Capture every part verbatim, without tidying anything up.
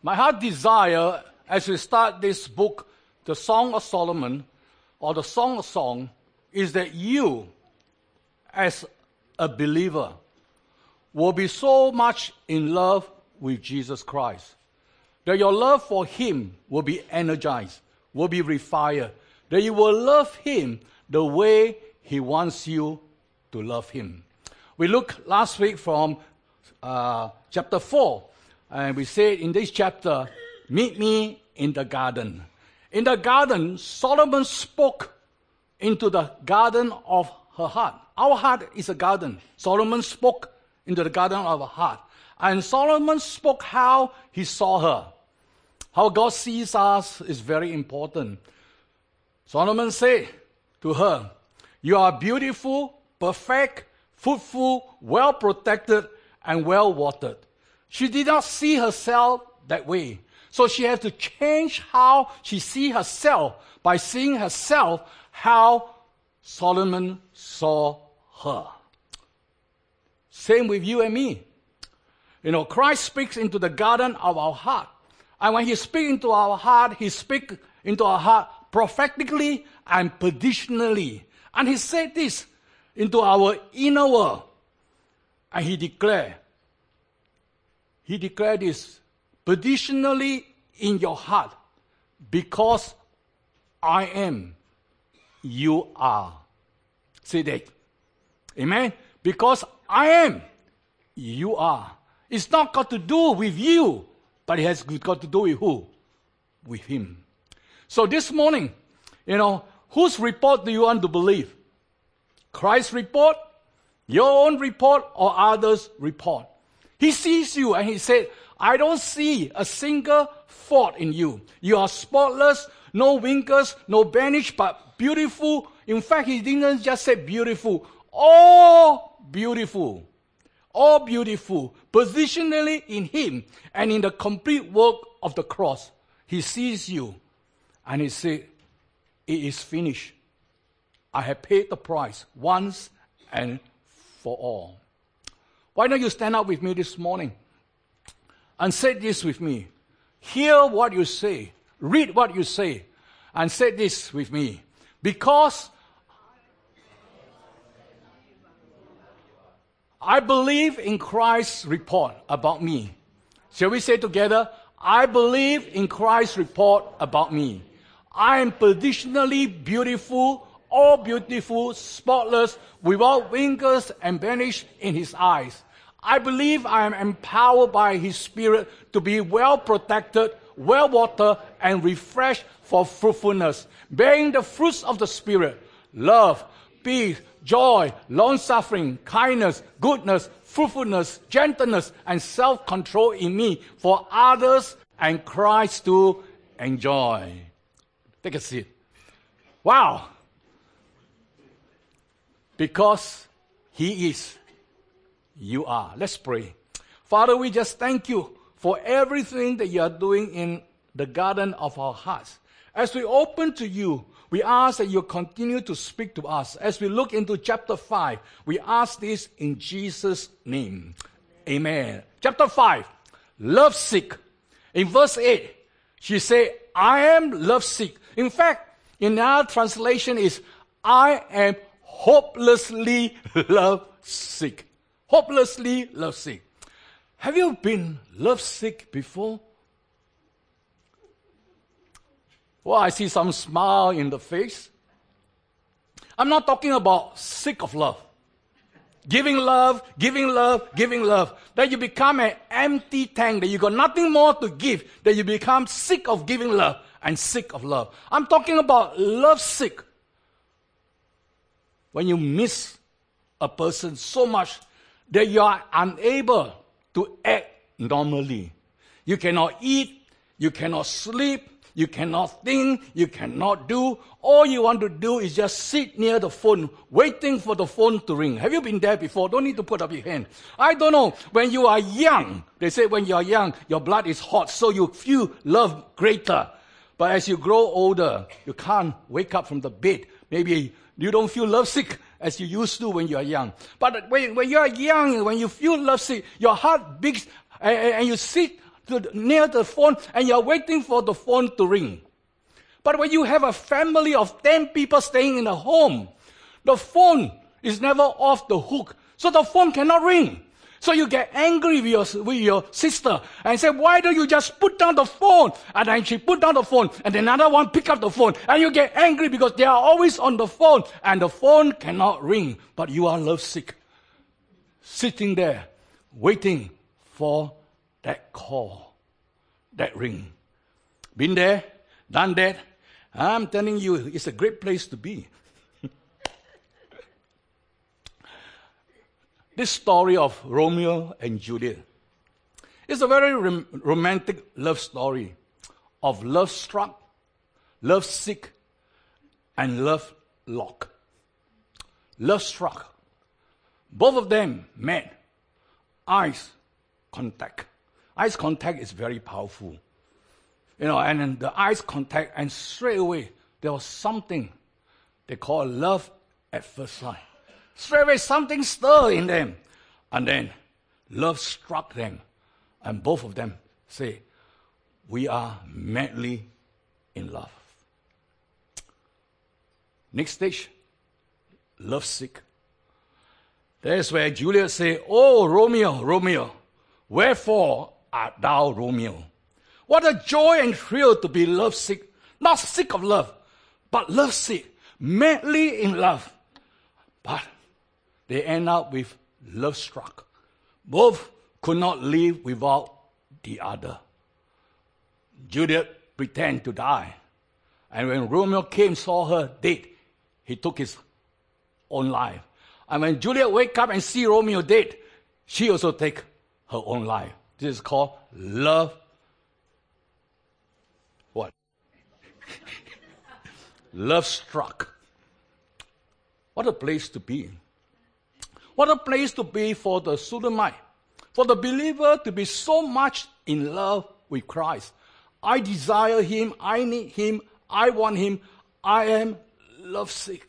My heart desire as we start this book, the Song of Solomon, or the Song of Song, is that you, as a believer, will be so much in love with Jesus Christ, that your love for Him will be energized, will be refired, that you will love Him the way He wants you to love Him. We looked last week from uh, chapter four, and we said in this chapter, meet me in the garden. In the garden, Solomon spoke into the garden of her heart. Our heart is a garden. Solomon spoke into the garden of her heart. And Solomon spoke how he saw her. How God sees us is very important. Solomon said to her, you are beautiful, perfect, fruitful, well protected, and well watered. She did not see herself that way. So she had to change how she sees herself by seeing herself how Solomon saw her. Same with you and me. You know, Christ speaks into the garden of our heart. And when He speaks into our heart, He speaks into our heart prophetically and petitionally. And He said this into our inner world. And He declared, He declared this, petitionally in your heart, because I am, you are. Say that. Amen? Because I am, you are. It's not got to do with you, but it has got to do with who? With Him. So this morning, you know, whose report do you want to believe? Christ's report, your own report, or others' report? He sees you and He said, I don't see a single fault in you. You are spotless, no wrinkles, no blemish, but beautiful. In fact, He didn't just say beautiful. All beautiful. All beautiful. Positionally in Him and in the complete work of the cross. He sees you and He said, it is finished. I have paid the price once and for all. Why don't you stand up with me this morning and say this with me? Hear what you say. Read what you say. And say this with me. Because I believe in Christ's report about me. Shall we say together? I believe in Christ's report about me. I am positionally beautiful, all beautiful, spotless, without wrinkles and blemish in His eyes. I believe I am empowered by His Spirit to be well protected, well watered, and refreshed for fruitfulness, bearing the fruits of the Spirit, love, peace, joy, long-suffering, kindness, goodness, fruitfulness, gentleness, and self-control in me for others and Christ to enjoy. Take a seat. Wow. Because He is, you are. Let's pray. Father, we just thank you for everything that you are doing in the garden of our hearts. As we open to you, we ask that you continue to speak to us. As we look into chapter five, we ask this in Jesus' name. Amen. Chapter five, lovesick. In verse eight, she said, I am lovesick. In fact, in our translation is, I am hopelessly lovesick. Hopelessly lovesick. Have you been lovesick before? Well, I see some smile in the face. I'm not talking about sick of love. Giving love, giving love, giving love. That you become an empty tank, that you got nothing more to give, that you become sick of giving love and sick of love. I'm talking about love sick. When you miss a person so much that you are unable to act normally. You cannot eat, you cannot sleep, you cannot think, you cannot do. All you want to do is just sit near the phone, waiting for the phone to ring. Have you been there before? Don't need to put up your hand. I don't know. When you are young, they say when you are young, your blood is hot, so you feel love greater. But as you grow older, you can't wake up from the bed. Maybe you don't feel lovesick as you used to when you are young. But when, when you are young, when you feel lovesick, your heart beats and, and you sit to, near the phone and you're waiting for the phone to ring. But when you have a family of ten people staying in a home, the phone is never off the hook, so the phone cannot ring. So you get angry with your, with your sister and say, why don't you just put down the phone? And then she put down the phone and another one pick up the phone. And you get angry because they are always on the phone and the phone cannot ring. But you are lovesick, sitting there, waiting for that call, that ring. Been there, done that. I'm telling you, it's a great place to be. This story of Romeo and Juliet is a very rom- romantic love story of love struck, love sick, and love locked. Love struck. Both of them met. Eyes contact. Eyes contact is very powerful. You know, and then the eyes contact, and straight away there was something they call love at first sight. Straight away something stirred in them. And then love struck them. And both of them say, we are madly in love. Next stage, love sick. That's where Juliet say, oh, Romeo, Romeo, wherefore art thou Romeo? What a joy and thrill to be love sick. Not sick of love, but love sick. Madly in love. But they end up with love struck. Both could not live without the other. Juliet pretended to die. And when Romeo came, saw her dead, he took his own life. And when Juliet wake up and see Romeo dead, she also take her own life. This is called love. What? Love struck. What a place to be. What a place to be for the Shulamite, for the believer to be so much in love with Christ. I desire him, I need him, I want him, I am lovesick.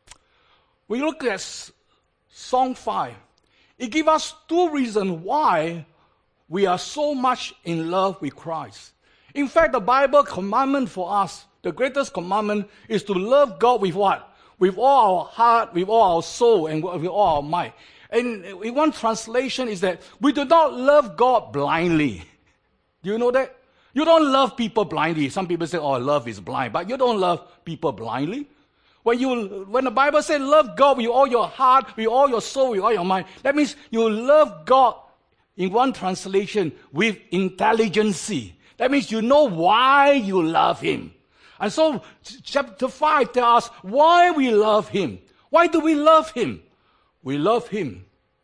We look at Song five. It gives us two reasons why we are so much in love with Christ. In fact, the Bible commandment for us, the greatest commandment, is to love God with what? With all our heart, with all our soul, and with all our might. And in one translation is that we do not love God blindly. Do you know that? You don't love people blindly. Some people say, oh, love is blind. But you don't love people blindly. When you, when the Bible says love God with all your heart, with all your soul, with all your mind, that means you love God, in one translation, with intelligence. That means you know why you love him. And so chapter five tells us why we love him. Why do we love him? We love him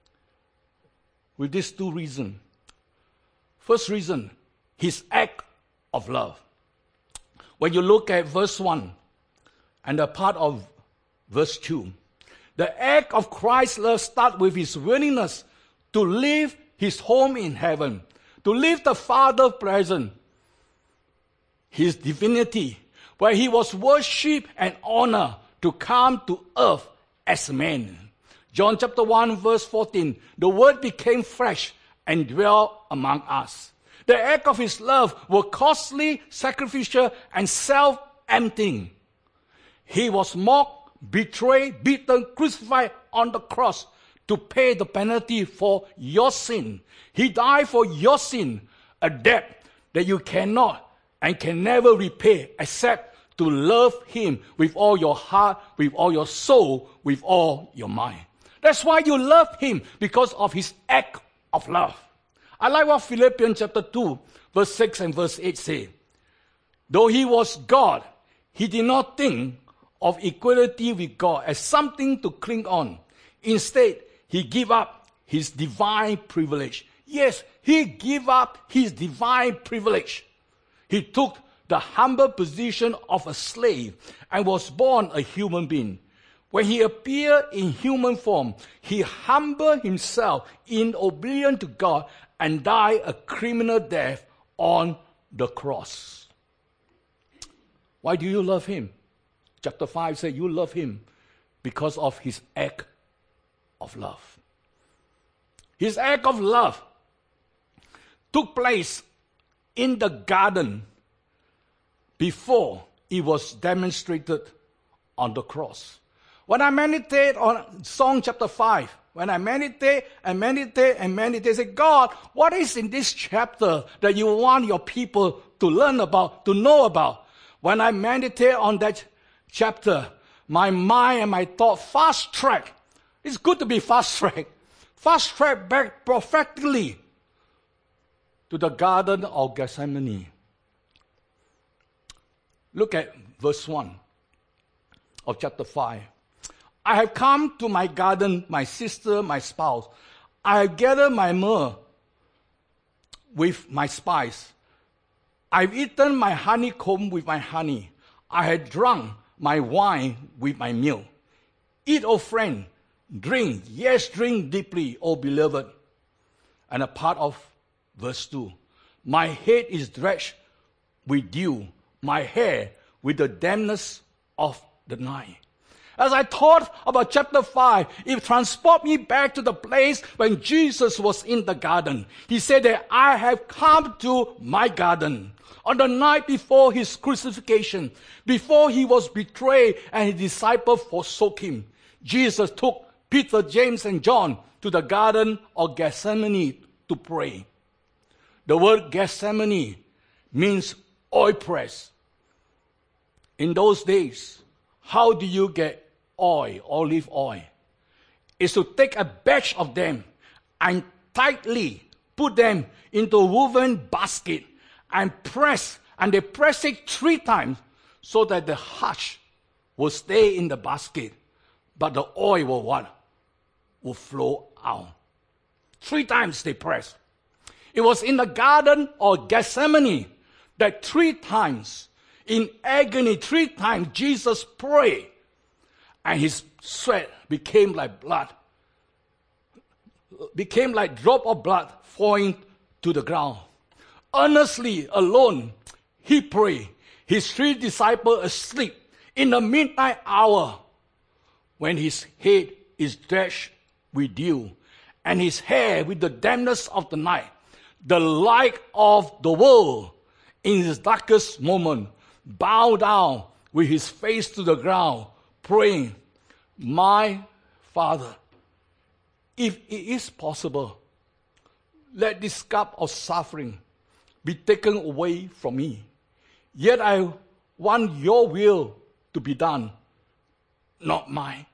with these two reasons. First reason, his act of love. When you look at verse one and a part of verse two, the act of Christ's love starts with his willingness to leave his home in heaven, to leave the Father's presence, his divinity, where he was worshipped and honored, to come to earth as man. John chapter one verse fourteen, the word became flesh and dwelt among us. The act of his love was costly, sacrificial, and self-emptying. He was mocked, betrayed, beaten, crucified on the cross to pay the penalty for your sin. He died for your sin, a debt that you cannot and can never repay except to love him with all your heart, with all your soul, with all your mind. That's why you love him, because of his act of love. I like what Philippians chapter two, verse six and verse eight say. Though he was God, he did not think of equality with God as something to cling on. Instead, he gave up his divine privilege. Yes, he gave up his divine privilege. He took the humble position of a slave and was born a human being. When he appeared in human form, he humbled himself in obedience to God and died a criminal death on the cross. Why do you love him? Chapter five says you love him because of his act of love. His act of love took place in the garden before it was demonstrated on the cross. When I meditate on Psalm chapter five, when I meditate and meditate and meditate, say, God, what is in this chapter that you want your people to learn about, to know about? When I meditate on that chapter, my mind and my thought fast track. It's good to be fast track. Fast track back perfectly to the Garden of Gethsemane. Look at verse one of chapter five. I have come to my garden, my sister, my spouse. I have gathered my myrrh with my spice. I've eaten my honeycomb with my honey. I have drunk my wine with my milk. Eat, O friend, drink, yes, drink deeply, O beloved. And a part of verse two. My head is drenched with dew, my hair with the dampness of the night. As I thought about chapter five, it transported me back to the place when Jesus was in the garden. He said that I have come to my garden. On the night before his crucifixion, before he was betrayed and his disciples forsook him, Jesus took Peter, James, and John to the Garden of Gethsemane to pray. The word Gethsemane means oil press. In those days, how do you get oil, olive oil? It's to take a batch of them and tightly put them into a woven basket and press, and they press it three times so that the hush will stay in the basket, but the oil will what? Will flow out. Three times they press. It was in the Garden of Gethsemane that three times, in agony, three times Jesus prayed, and his sweat became like blood, became like drop of blood falling to the ground. Earnestly, alone, he prayed. His three disciples asleep in the midnight hour, when his head is drenched with dew, and his hair with the dampness of the night. The light of the world, in his darkest moment, bowed down with his face to the ground, praying, my Father, if it is possible, let this cup of suffering be taken away from me. Yet I want your will to be done, not mine.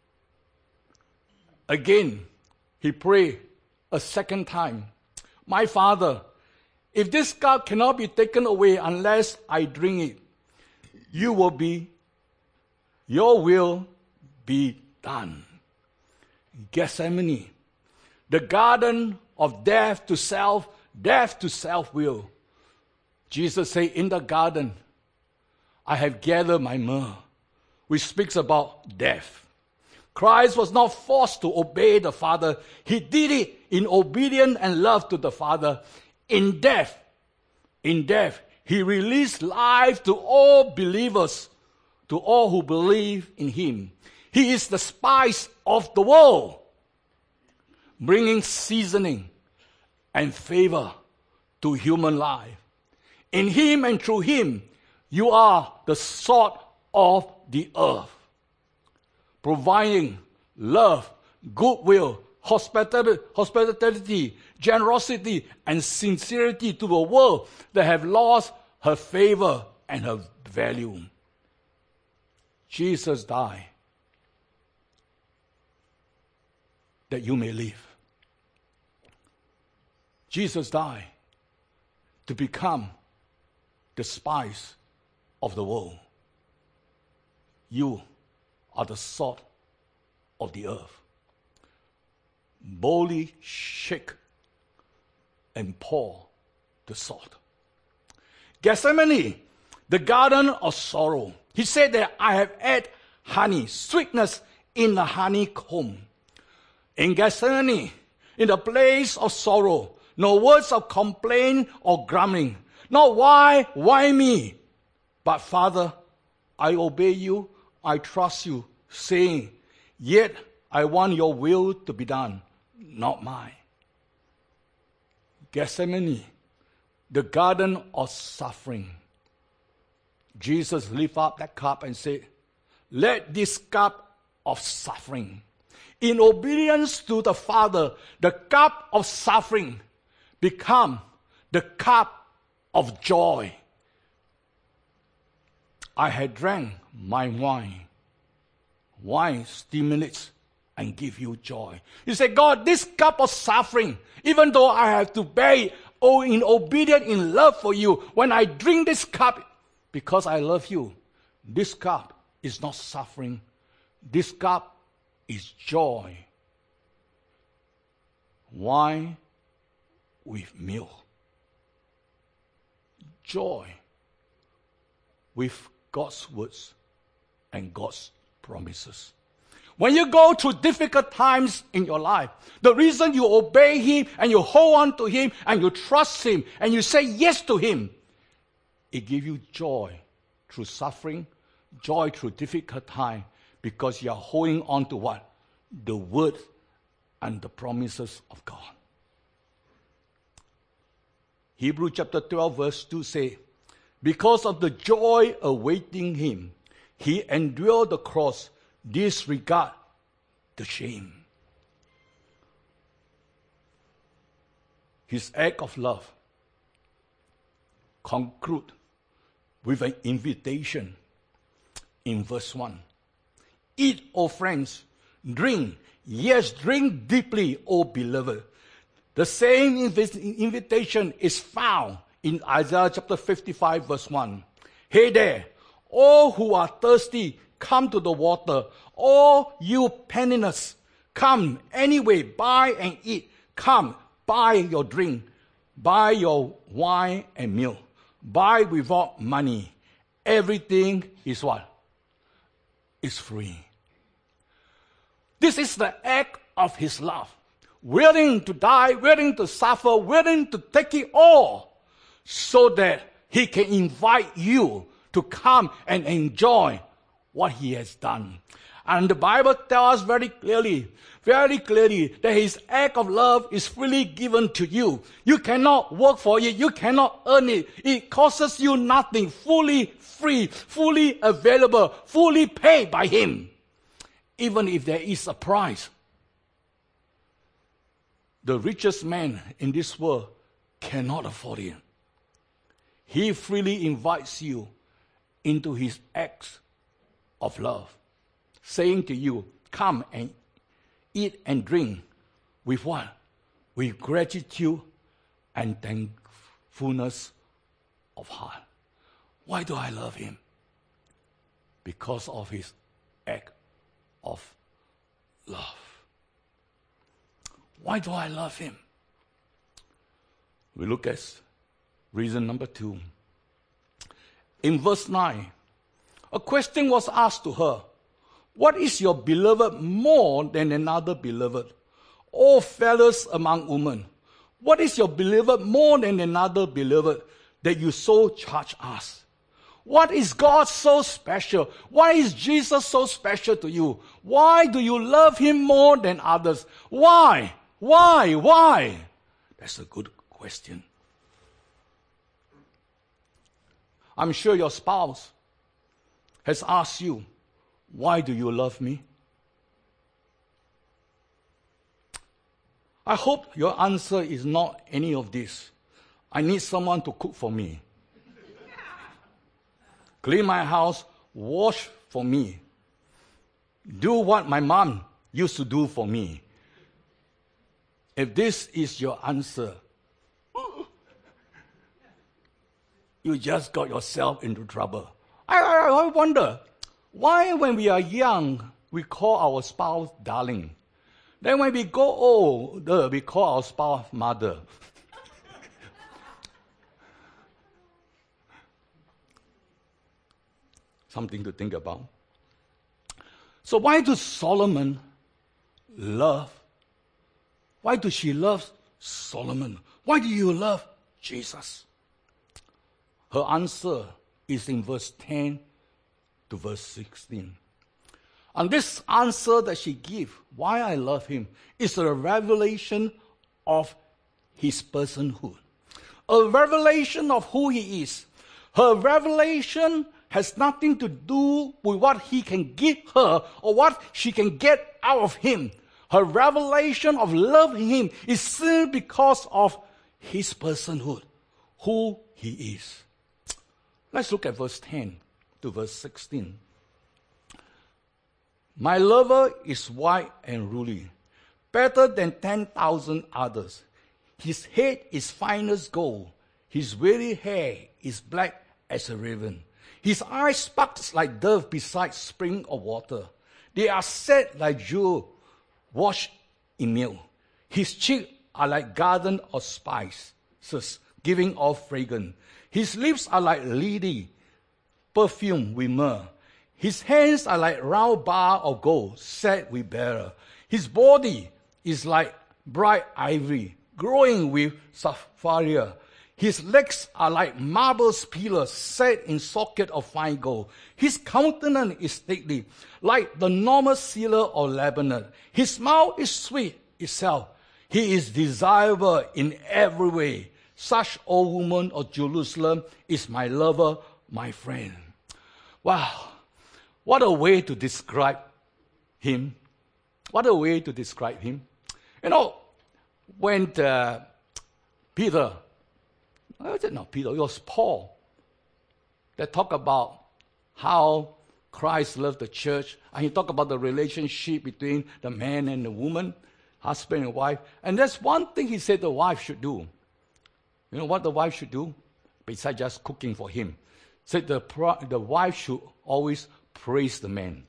Again, he prayed a second time, my Father, if this cup cannot be taken away unless I drink it, you will be, your will be done. Gethsemane, the garden of death to self, death to self-will. Jesus said, in the garden, I have gathered my myrrh, which speaks about death. Christ was not forced to obey the Father. He did it in obedience and love to the Father. In death, in death, he released life to all believers, to all who believe in him. He is the spice of the world, bringing seasoning and favor to human life. In him and through him, you are the salt of the earth, providing love, goodwill, hospitality, hospitality, generosity, and sincerity to a world that have lost her favor and her value. Jesus died that you may live. Jesus died to become the spice of the world. You are the salt of the earth. Boldly shake and pour the salt. Gethsemane, the garden of sorrow. He said that I have added honey, sweetness in the honeycomb. In Gethsemane, in the place of sorrow, no words of complaint or grumbling. Not why, why me? But Father, I obey you, I trust you, saying, yet I want your will to be done, not mine. Gethsemane, the garden of suffering. Jesus lift up that cup and say, let this cup of suffering, in obedience to the Father, the cup of suffering become the cup of joy. I had drank my wine. Wine stimulates and gives you joy. You say, God, this cup of suffering, even though I have to bear it, oh, in obedience, in love for you, when I drink this cup, because I love you, this cup is not suffering. This cup is joy. Wine with milk. Joy with God's words and God's promises. When you go through difficult times in your life, the reason you obey Him and you hold on to Him and you trust Him and you say yes to Him, it gives you joy through suffering, joy through difficult time, because you are holding on to what? The word and the promises of God. Hebrews chapter twelve verse two say, because of the joy awaiting Him, He endured the cross, disregard the shame. His act of love conclude with an invitation in verse one. Eat, O friends, drink, yes, drink deeply, O beloved. The same inv- invitation is found in Isaiah chapter fifty-five verse one. Hey there, all who are thirsty, come to the water. All you penniless, come anyway, buy and eat. Come, buy your drink, buy your wine and milk. Buy without money. Everything is what? Is free. This is the act of His love. Willing to die, willing to suffer, willing to take it all, so that He can invite you to come and enjoy what He has done. And the Bible tells us very clearly, very clearly, that His act of love is freely given to you. You cannot work for it. You cannot earn it. It costs you nothing. Fully free, fully available, fully paid by Him. Even if there is a price. The richest man in this world cannot afford it. He freely invites you into His acts of love, saying to you, come and eat and drink with what? With gratitude and thankfulness of heart. Why do I love Him? Because of His act of love. Why do I love Him? We look at reason number two. In verse nine, a question was asked to her. What is your beloved more than another beloved? O fellows among women, what is your beloved more than another beloved that you so charge us? What is God so special? Why is Jesus so special to you? Why do you love Him more than others? Why? Why? Why? That's a good question. I'm sure your spouse has asked you, why do you love me? I hope your answer is not any of this. I need someone to cook for me. Clean my house, wash for me. Do what my mom used to do for me. If this is your answer, you just got yourself into trouble. I, I, I wonder, why when we are young, we call our spouse darling? Then when we go older, we call our spouse mother. Something to think about. So why does Solomon love? Why does she love Solomon? Why do you love Jesus? Her answer is in verse ten to verse sixteen. And this answer that she gives, why I love Him, is a revelation of His personhood. a revelation of who he is. Her revelation has nothing to do with what he can give her or what she can get out of him. Her revelation of loving him is simply because of his personhood, who he is. Let's look at verse ten to verse sixteen. My lover is white and ruly, better than ten thousand others. His head is finest gold. His weary hair is black as a raven. His eyes sparkles like dove beside spring of water. They are set like jewel washed in milk. His cheeks are like garden of spices, giving off fragrance. His lips are like lily, perfumed with myrrh. His hands are like round bar of gold, set with beryl. His body is like bright ivory, glowing with sapphire. His legs are like marble pillars set in socket of fine gold. His countenance is stately, like the normal cedar of Lebanon. His mouth is sweet itself. He is desirable in every way. Such, O woman of Jerusalem, is my lover, my friend. Wow, what a way to describe him. What a way to describe him. You know, when uh, Peter, I said not Peter, it was Paul that talked about how Christ loved the church. And he talked about the relationship between the man and the woman, husband and wife. And that's one thing he said the wife should do. You know what the wife should do? Besides just cooking for him. Said the, the wife should always praise the man.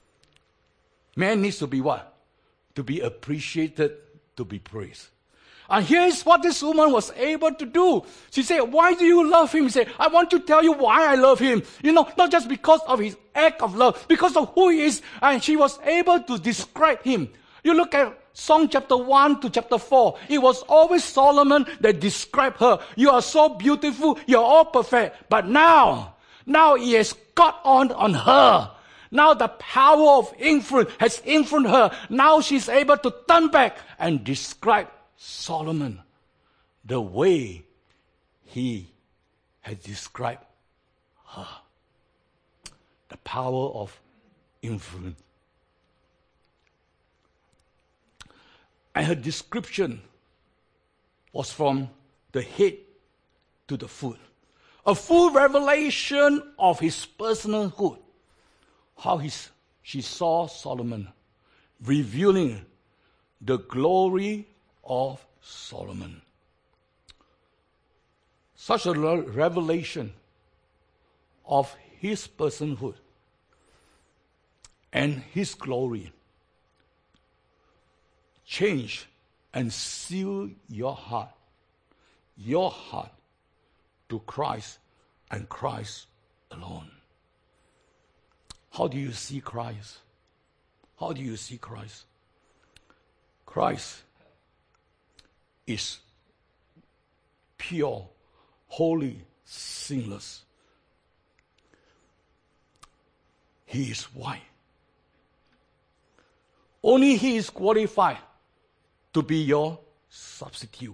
Man needs to be what? To be appreciated, to be praised. And here's what this woman was able to do. She said, why do you love him? He said, I want to tell you why I love him. You know, not just because of his act of love, because of who he is. And she was able to describe him. You look at Song chapter one to chapter four. It was always Solomon that described her. You are so beautiful. You're all perfect. But now, now he has got on on her. Now the power of influence has influenced her. Now she's able to turn back and describe Solomon the way he has described her. The power of influence. And her description was from the head to the foot. A full revelation of his personhood. How his, she saw Solomon, revealing the glory of Solomon. Such a revelation of his personhood and his glory change and seal your heart, your heart to Christ and Christ alone. How do you see Christ? How do you see Christ? Christ is pure, holy, sinless. He is white. Only he is qualified to be your substitute.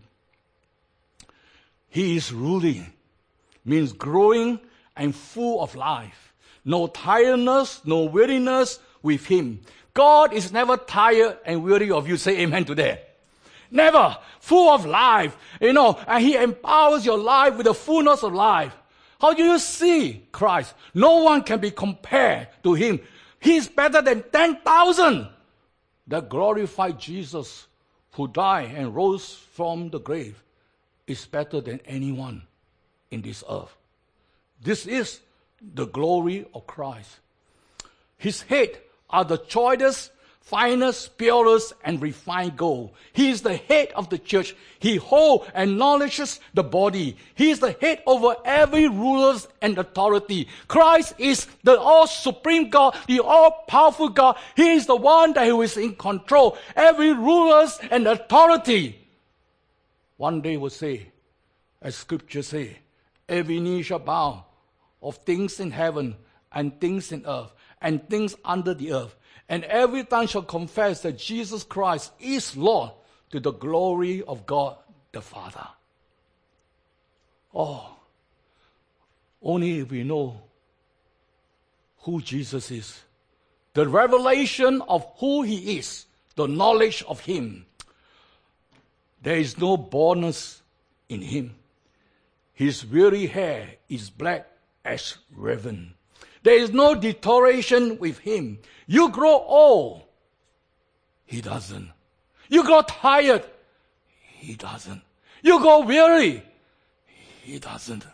He is ruling, means growing and full of life. No tiredness, no weariness with him. God is never tired and weary of you. Say amen to that. Never. Full of life. You know, and he empowers your life with the fullness of life. How do you see Christ? No one can be compared to him. He is better than ten thousand. The glorified Jesus who died and rose from the grave is better than anyone in this earth. This is the glory of Christ. His head are the choicest, finest, purest, and refined gold. He is the head of the church. He holds and nourishes the body. He is the head over every ruler and authority. Christ is the all-supreme God, the all-powerful God. He is the one that who is in control. Every ruler and authority. One day will say, as Scripture say, every knee shall bow of things in heaven and things in earth and things under the earth. And every tongue shall confess that Jesus Christ is Lord to the glory of God the Father. Oh, only if we know who Jesus is, the revelation of who he is, the knowledge of him. There is no baldness in him. His weary hair is black as raven. There is no deterioration with him. You grow old, he doesn't. You grow tired, he doesn't. You grow weary, he doesn't.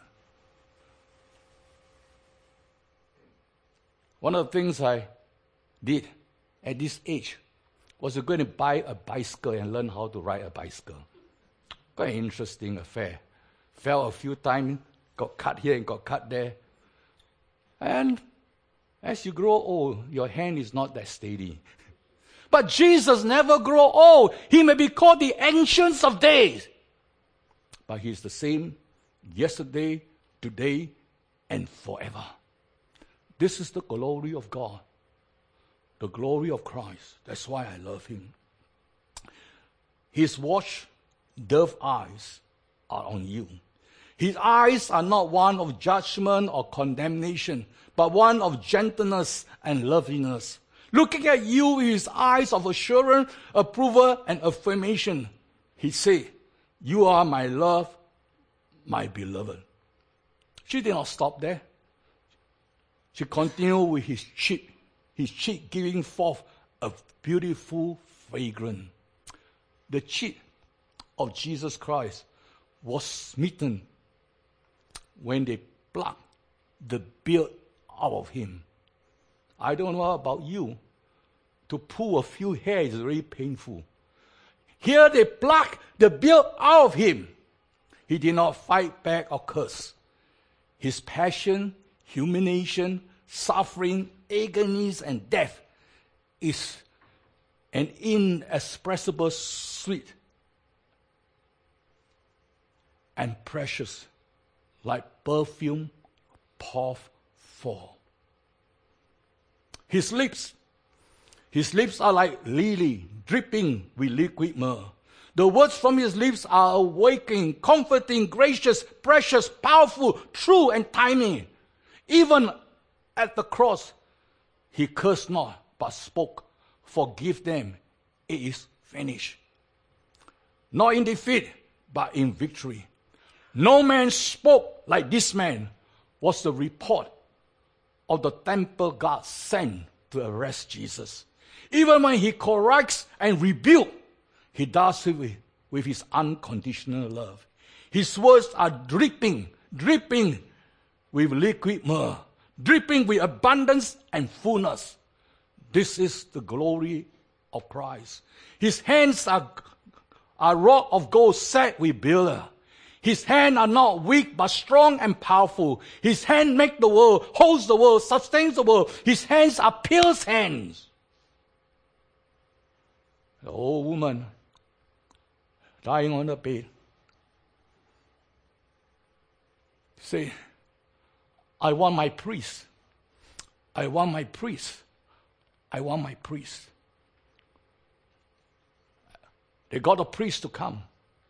One of the things I did at this age was to go and buy a bicycle and learn how to ride a bicycle. Quite an interesting affair. Fell a few times, got cut here and got cut there. And as you grow old, your hand is not that steady. But Jesus never grow old. He may be called the Ancient of Days. But he's the same yesterday, today, and forever. This is the glory of God. The glory of Christ. That's why I love him. His watch dove eyes are on you. His eyes are not one of judgment or condemnation, but one of gentleness and loveliness. Looking at you with his eyes of assurance, approval, and affirmation, he said, you are my love, my beloved. She did not stop there. She continued with his cheek, his cheek giving forth a beautiful fragrance. The cheek of Jesus Christ was smitten when they plucked the beard out of him. I don't know about you. To pull a few hairs is very painful. Here they plucked the beard out of him. He did not fight back or curse. His passion, humiliation, suffering, agonies, and death is an inexpressible sweet and precious, like perfume poured forth. His lips, his lips are like lily dripping with liquid myrrh. The words from his lips are awakening, comforting, gracious, precious, powerful, true, and timely. Even at the cross, he cursed not, but spoke, forgive them, it is finished. Not in defeat, but in victory. No man spoke like this man, was the report of the temple guard sent to arrest Jesus. Even when he corrects and rebukes, he does it with, with his unconditional love. His words are dripping, dripping with liquid myrrh, dripping with abundance and fullness. This is the glory of Christ. His hands are, are wrought of gold set with beryl. His hands are not weak, but strong and powerful. His hand makes the world, holds the world, sustains the world. His hands are pierced hands. The old woman lying on the bed say, I want my priest. I want my priest. I want my priest. They got a priest to come.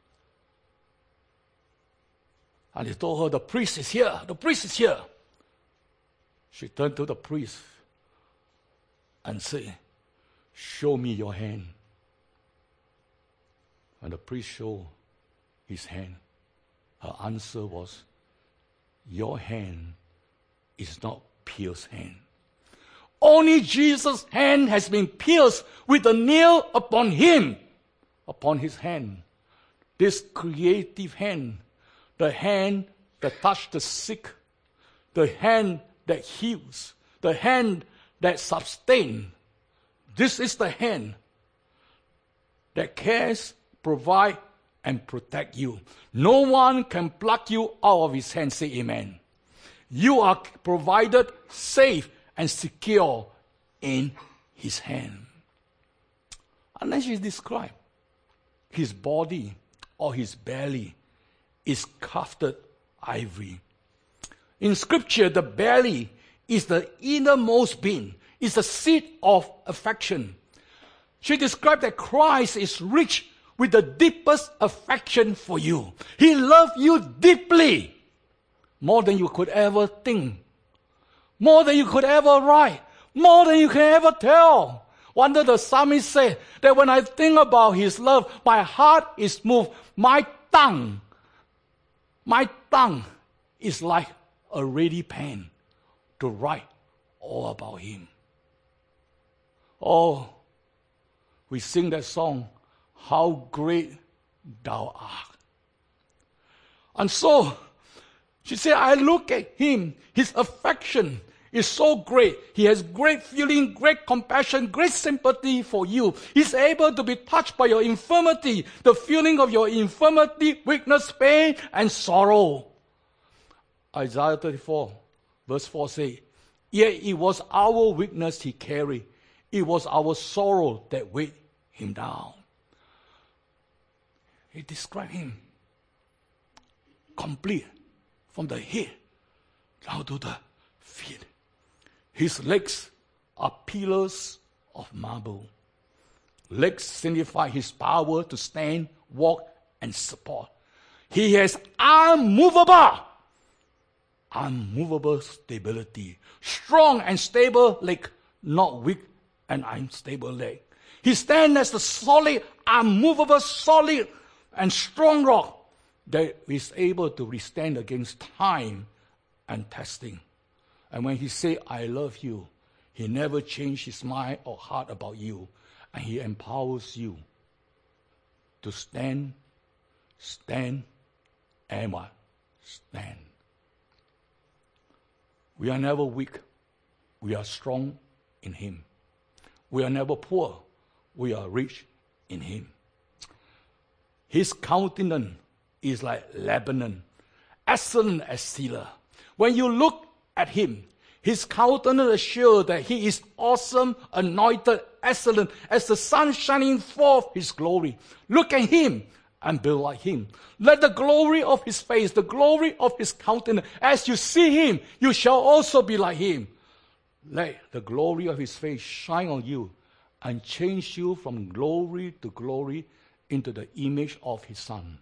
And he told her, the priest is here. The priest is here. She turned to the priest and said, show me your hand. And the priest showed his hand. Her answer was, your hand is not pierced hand. Only Jesus' hand has been pierced with a nail upon him, upon his hand. This creative hand, the hand that touched the sick, the hand that heals, the hand that sustains. This is the hand that cares, provide, and protect you. No one can pluck you out of his hand. Say amen. You are provided, safe, and secure in his hand. And then she described his body or his belly is carved ivory. In Scripture, the belly is the innermost being, is the seat of affection. She described that Christ is rich with the deepest affection for you. He loved you deeply. more than you could ever think, more than you could ever write, more than you can ever tell. Wonder the psalmist said that when I think about his love, my heart is moved. My tongue, my tongue is like a ready pen to write all about him. Oh, we sing that song, How Great Thou Art. And so, she said, I look at him, his affection is so great. He has great feeling, great compassion, great sympathy for you. He's able to be touched by your infirmity, the feeling of your infirmity, weakness, pain, and sorrow. Isaiah thirty-four, verse four says, yet it was our weakness he carried. It was our sorrow that weighed him down. He described him complete from the head down to the feet. His legs are pillars of marble. Legs signify his power to stand, walk, and support. He has unmovable, unmovable stability. Strong and stable leg, not weak and unstable leg. He stands as the solid, unmovable, solid, and strong rock that is able to withstand against time and testing. And when he said, I love you, he never changed his mind or heart about you. And he empowers you to stand, stand, and what? Stand. We are never weak. We are strong in him. We are never poor. We are rich in him. His countenance is like Lebanon, excellent as cedar. When you look at him, his countenance assures that he is awesome, anointed, excellent, as the sun shining forth his glory. Look at him and be like him. Let the glory of his face, the glory of his countenance, as you see him, you shall also be like him. Let the glory of his face shine on you and change you from glory to glory into the image of his Son.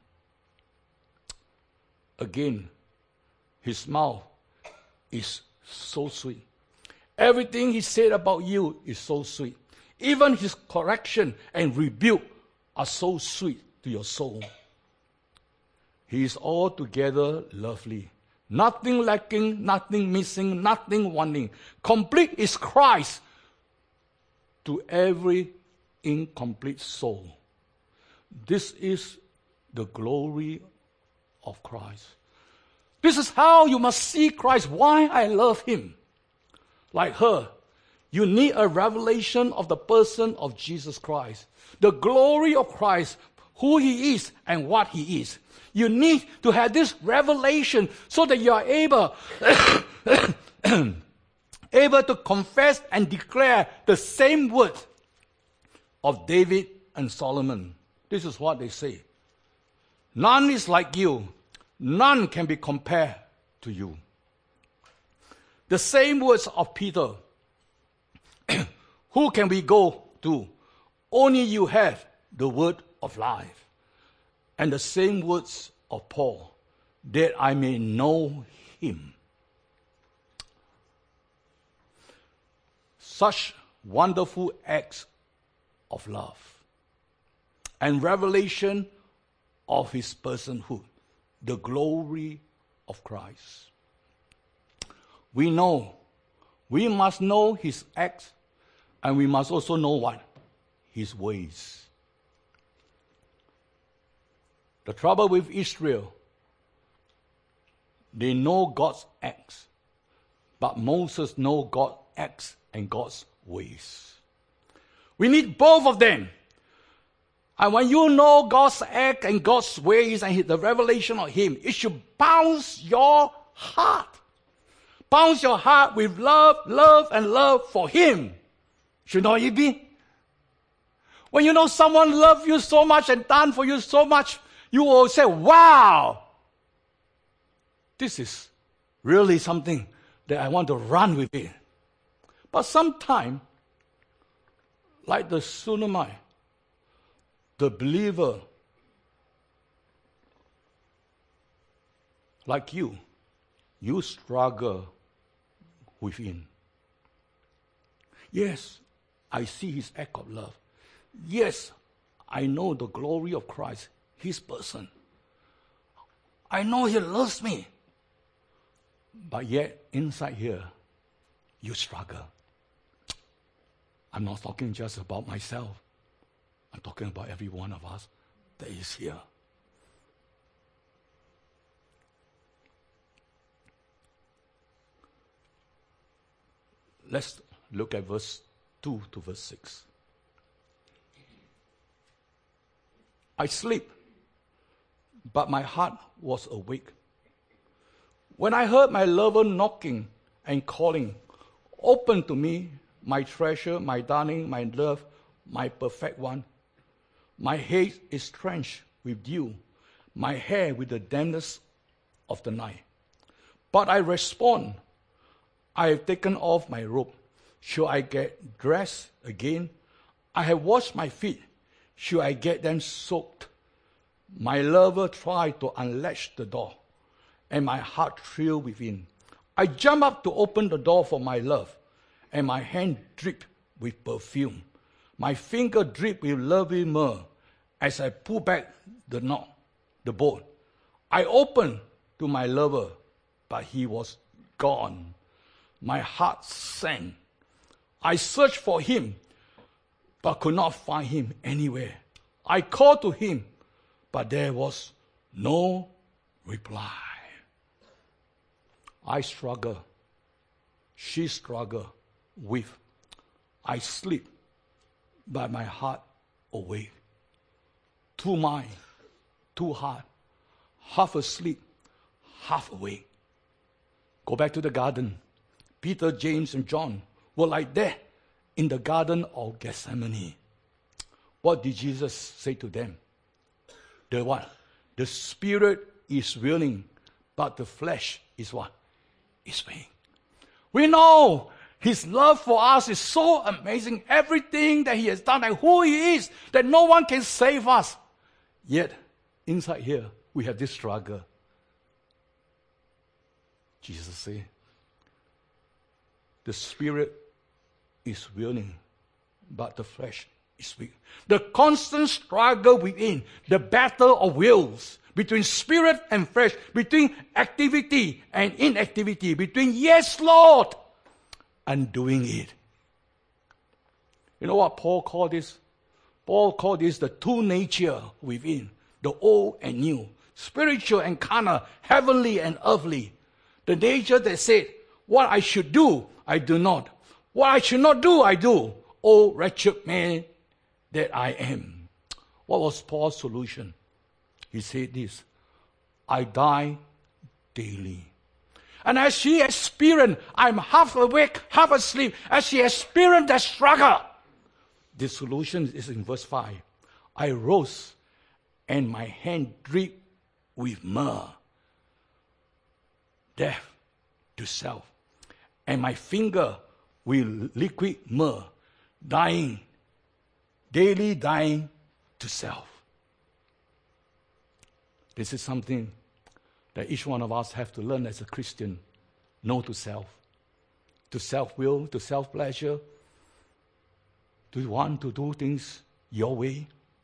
Again, his mouth is so sweet. Everything he said about you is so sweet. Even his correction and rebuke are so sweet to your soul. He is altogether lovely. Nothing lacking, nothing missing, nothing wanting. Complete is Christ to every incomplete soul. This is the glory of Christ. This is how you must see Christ. Why I love him. Like her, you need a revelation of the person of Jesus Christ. The glory of Christ, who he is and what he is. You need to have this revelation so that you are able, able to confess and declare the same word of David and Solomon. This is what they say. None is like you. None can be compared to you. The same words of Peter. Who can we go to? Only you have the word of life. And the same words of Paul, that I may know him. Such wonderful acts of love and revelation of his personhood, the glory of Christ. We know, we must know his acts, and we must also know what? His ways. The trouble with Israel, they know God's acts, but Moses knows God's acts and God's ways. We need both of them. And when you know God's act and God's ways and the revelation of him, it should bounce your heart. Bounce your heart with love, love, and love for him. Should not it be? When you know someone loves you so much and done for you so much, you will say, wow, this is really something that I want to run with it. But sometimes, like the Shunammite, the believer, like you, you struggle within. Yes, I see his act of love. Yes, I know the glory of Christ, his person. I know he loves me. But yet, inside here, you struggle. I'm not talking just about myself. I'm talking about every one of us that is here. Let's look at verse two to verse six. I sleep, but my heart was awake. When I heard my lover knocking and calling, open to me, my treasure, my darling, my love, my perfect one. My head is drenched with dew, my hair with the dampness of the night. But I respond, I have taken off my robe. Should I get dressed again? I have washed my feet. Should I get them soaked? My lover tried to unlatch the door, and my heart thrilled within. I jump up to open the door for my love, and my hand dripped with perfume. My finger dripped with lovely myrrh as I pull back the knob, the bolt. I opened to my lover, but he was gone. My heart sank. I searched for him, but could not find him anywhere. I called to him, but there was no reply. I struggle. She struggled with. I sleep, but my heart awake. Two mind, two heart, half asleep, half awake. Go back to the garden. Peter, James, and John were like that in the Garden of Gethsemane. What did Jesus say to them? The what? The spirit is willing, but the flesh is what? Is weak. We know his love for us is so amazing. Everything that he has done and who he is, that no one can save us. Yet, inside here, we have this struggle. Jesus said, the spirit is willing, but the flesh is weak. The constant struggle within, the battle of wills, between spirit and flesh, between activity and inactivity, between yes, Lord, and doing it. You know what Paul called this? Paul called this the two nature within, the old and new, spiritual and carnal, heavenly and earthly. The nature that said, what I should do, I do not. What I should not do, I do. O wretched man that I am. What was Paul's solution? He said this, I die daily. And as she experienced, I'm half awake, half asleep, as she experienced that struggle, the solution is in verse five. I rose, and my hand dripped with myrrh, death to self, and my finger with liquid myrrh, dying, daily dying to self. This is something that each one of us have to learn as a Christian. No to self. To self-will, to self-pleasure. To want to do things your way.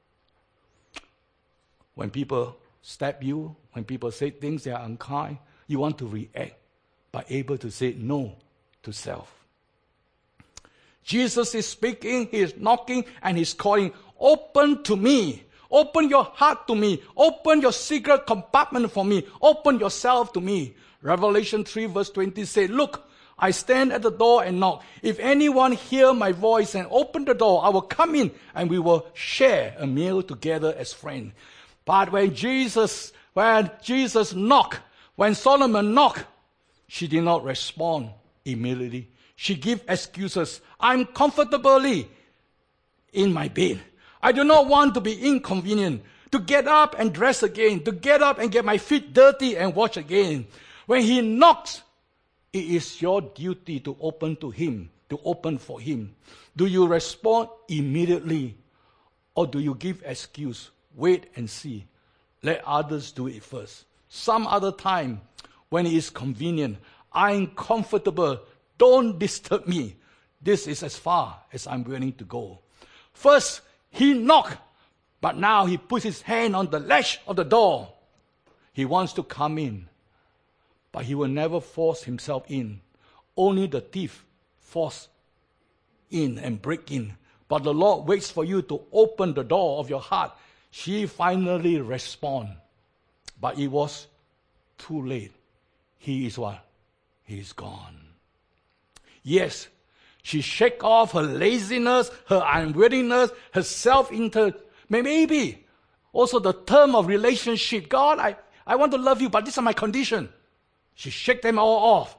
When people stab you, when people say things that are unkind, you want to react, but able to say no to self. Jesus is speaking, he is knocking, and he's calling, open to me. Open your heart to me. Open your secret compartment for me. Open yourself to me. Revelation three verse twenty says, look, I stand at the door and knock. If anyone hear my voice and open the door, I will come in and we will share a meal together as friends. But when Jesus, when Jesus knocked, when Solomon knocked, she did not respond immediately. She gave excuses. I'm comfortably in my bed. I do not want to be inconvenient, to get up and dress again, to get up and get my feet dirty and wash again. When he knocks, it is your duty to open to him, to open for him. Do you respond immediately, or do you give excuse? Wait and see. Let others do it first. Some other time, when it is convenient. I'm comfortable. Don't disturb me. This is as far as I'm willing to go. First, he knocked, but now he puts his hand on the latch of the door. He wants to come in, but he will never force himself in. Only the thief force in and break in. But the Lord waits for you to open the door of your heart. She finally responds. But it was too late. He is what? He is gone. Yes, she shake off her laziness, her unwillingness, her self-interest. Maybe also the term of relationship. God, I, I want to love you, but these are my conditions. She shake them all off.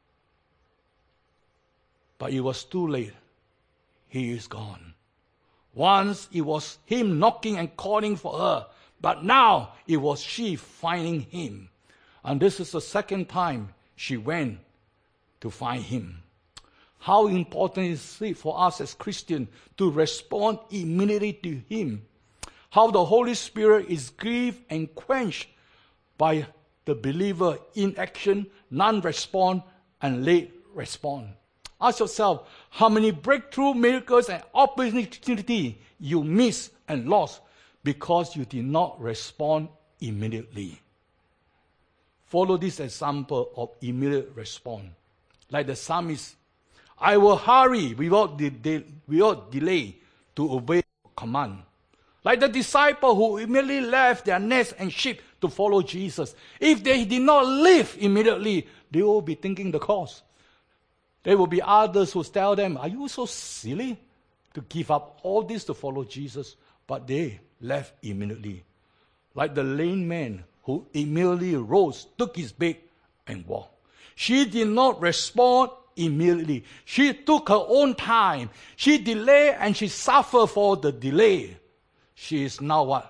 But it was too late. He is gone. Once it was him knocking and calling for her, but now it was she finding him. And this is the second time she went to find him. How important is it for us as Christians to respond immediately to him? How the Holy Spirit is grieved and quenched by the believer in action, non-response, and late response. Ask yourself, how many breakthrough miracles and opportunities you missed and lost because you did not respond immediately. Follow this example of immediate response. Like the psalmist, I will hurry without, de- de- without delay to obey command. Like the disciple who immediately left their nets and sheep to follow Jesus. If they did not leave immediately, they will be thinking the cost. There will be others who tell them, are you so silly to give up all this to follow Jesus? But they left immediately. Like the lame man who immediately rose, took his bed, and walked. She did not respond immediately. She took her own time. She delayed and she suffered for the delay. She is now what?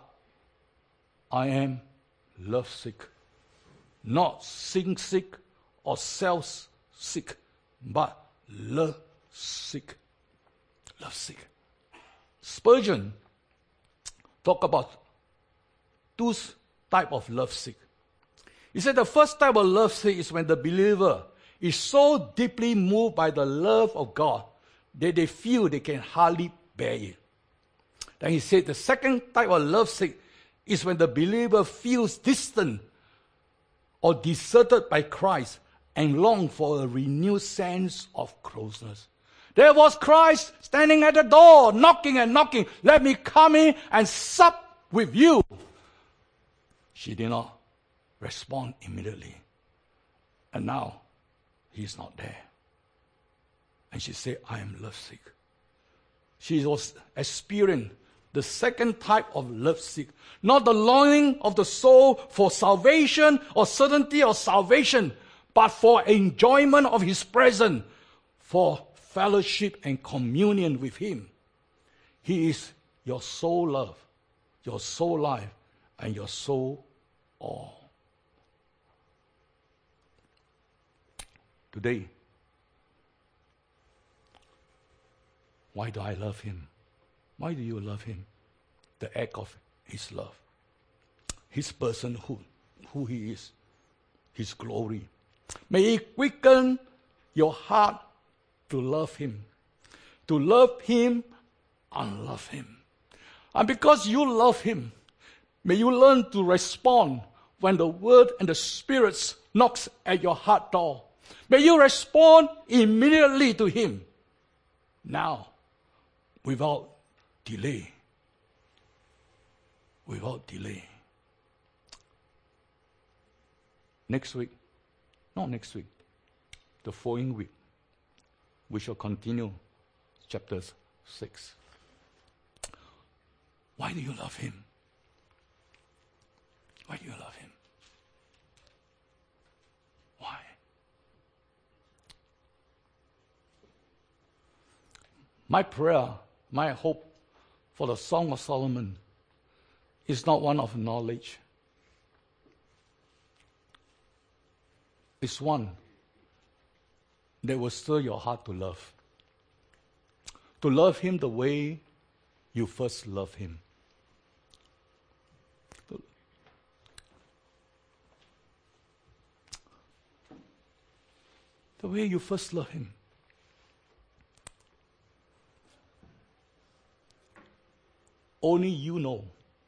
I am lovesick. Not sin sick or self sick, but love sick. Love sick. Spurgeon talk about two type of love sick. He said the first type of love sick is when the believer is so deeply moved by the love of God that they feel they can hardly bear it. Then he said the second type of love sick is when the believer feels distant or deserted by Christ and long for a renewed sense of closeness. There was Christ standing at the door, knocking and knocking. Let me come in and sup with you. She did not respond immediately. And now, he's not there. And she said, I am lovesick. She was experiencing the second type of lovesick. Not the longing of the soul for salvation or certainty of salvation, but for enjoyment of his presence, for fellowship and communion with him. He is your soul love, your soul life, and your soul all. Today, why do I love him? Why do you love him? The act of his love, his personhood, who he is, his glory. May it quicken your heart to love him, to love him and love him. And because you love him, may you learn to respond when the word and the Spirit knocks at your heart door. May you respond immediately to him. Now, without delay. Without delay. Next week, not next week, the following week, we shall continue chapter six. Why do you love him? Why do you love him? Why? My prayer, my hope for the Song of Solomon is not one of knowledge. It's one that will stir your heart to love. To love him the way you first loved him. the way you first love Him. Only you know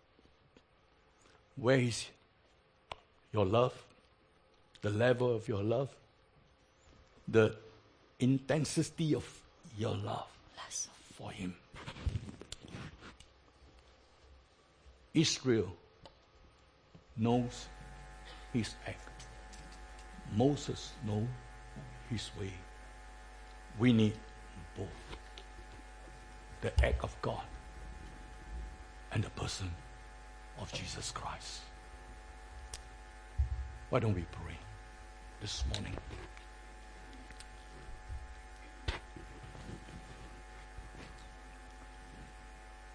where is your love, the level of your love, the intensity of your love for Him. Israel knows His act. Moses knows His way. We need both. The act of God and the person of Jesus Christ. Why don't we pray this morning?